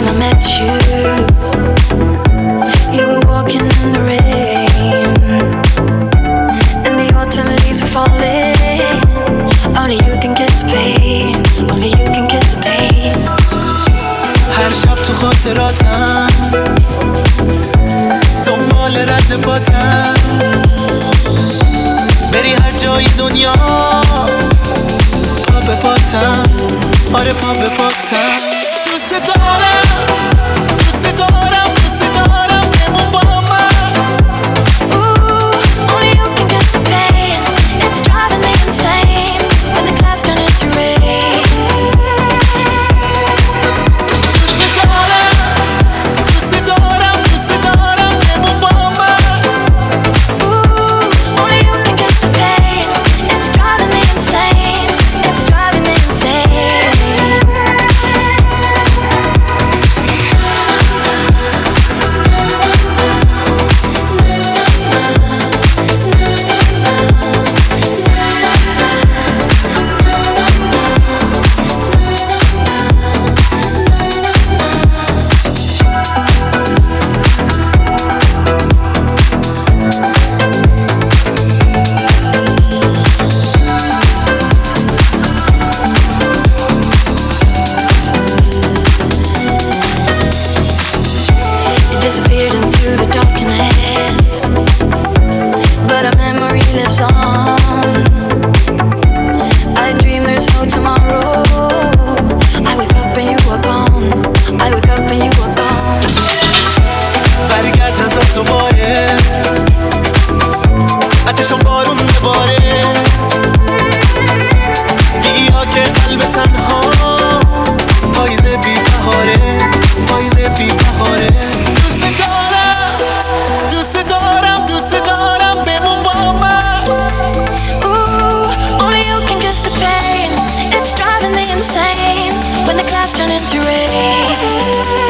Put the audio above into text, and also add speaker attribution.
Speaker 1: when I met you. You were walking in the rain, and the autumn leaves were falling. Only you can kiss the pain, only you can kiss the pain.
Speaker 2: هر شب تو خاطراتم دنبال رد پاتم، بری هر جای دنیا پا به پاتم، آره پا به پاتم. دوست دارم دوست دارم دوست دارم بمون با من.
Speaker 1: Ooh, only you can kiss the pain. It's driving me insane when the clouds turn into rain.
Speaker 2: دوست دارم دوست دارم بمون با من.
Speaker 1: Ooh, only you can kiss the pain. It's driving me insane. It's driving me insane. You disappeared into the darkness, but a memory lives on. I dream there's no tomorrow. I wake up and you are gone. I wake up and you are gone.
Speaker 2: برگرد نزد دوباره اتشم بارون بباره، بیا که قلب تنها پاییزه بی بهاره، پاییزه بی بهاره. دوست دارم دوست دارم دوست دارم بمون با من.
Speaker 1: Ooh, only you can kiss the pain. It's driving me insane when the clouds turn into rain.